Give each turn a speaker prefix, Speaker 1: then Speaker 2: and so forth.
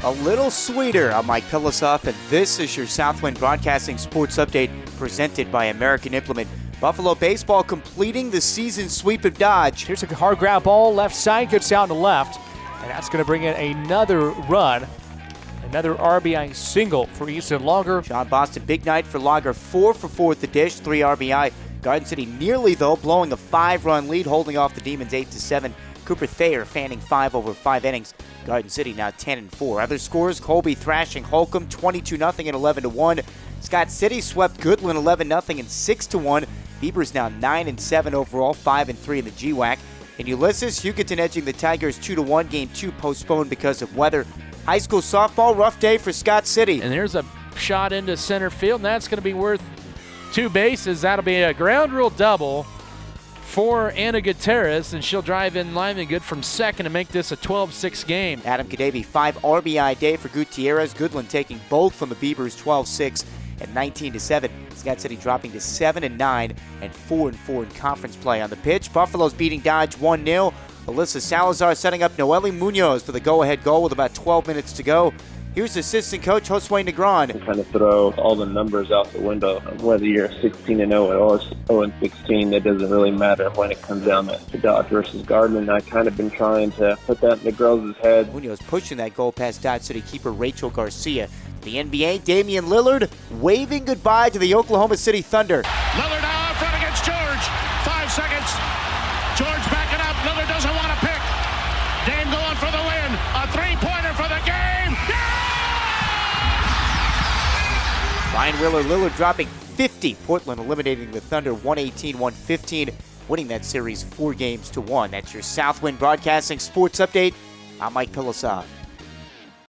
Speaker 1: a little sweeter. I'm Mike Pilosoff, and this is your Southwind Broadcasting Sports Update presented by American Implement. Buffalo baseball completing the season sweep of Dodge.
Speaker 2: Here's a hard ground ball, left side, gets out to left, and that's going to bring in another run. Another RBI single for Easton Longer.
Speaker 1: John Boston, big night for Longer, 4 for 4 at the dish, 3 RBI. Garden City nearly, though, blowing a 5-run lead, holding off the Demons 8-7. Cooper Thayer fanning 5 over 5 innings. Garden City now 10-4. Other scores, Colby thrashing Holcomb 22-0 and 11-1. Scott City swept Goodland 11-0 and 6-1. Beavers now 9-7 overall, 5-3 in the GWAC. In Ulysses, Hugoton edging the Tigers 2-1. Game 2 postponed because of weather. High school softball, rough day for Scott City.
Speaker 3: And there's a shot into center field, and that's going to be worth 2 bases. That'll be a ground rule double for Anna Gutierrez, and she'll drive in Lyman Good from second to make this a 12-6 game.
Speaker 1: Adam Kadavy, 5 RBI day for Gutierrez. Goodland taking both from the Beavers, 12-6 and 19-7. Scott City dropping to 7-9 and 4-4 in conference play. On the pitch, Buffalo's beating Dodge 1-0. Alyssa Salazar setting up Noelle Munoz for the go-ahead goal with about 12 minutes to go. Here's assistant coach Josue Negron.
Speaker 4: Kind of throw all the numbers out the window. Whether you're 16-0 or 0-16, it doesn't really matter when it comes down to Dodge versus Garden. I've kind of been trying to put that in the girls' head.
Speaker 1: Munoz pushing that goal past Dodge City keeper Rachel Garcia. The NBA, Damian Lillard waving goodbye to the Oklahoma City Thunder.
Speaker 5: Lillard now out front against George. 5 seconds. George backing up. Lillard doesn't want to pick. Dame going for the win. A three-pointer for the game.
Speaker 1: Ryan Wheeler, Lillard dropping 50. Portland eliminating the Thunder 118-115, winning that series 4-1. That's your Southwind Broadcasting Sports Update. I'm Mike Pilosoff.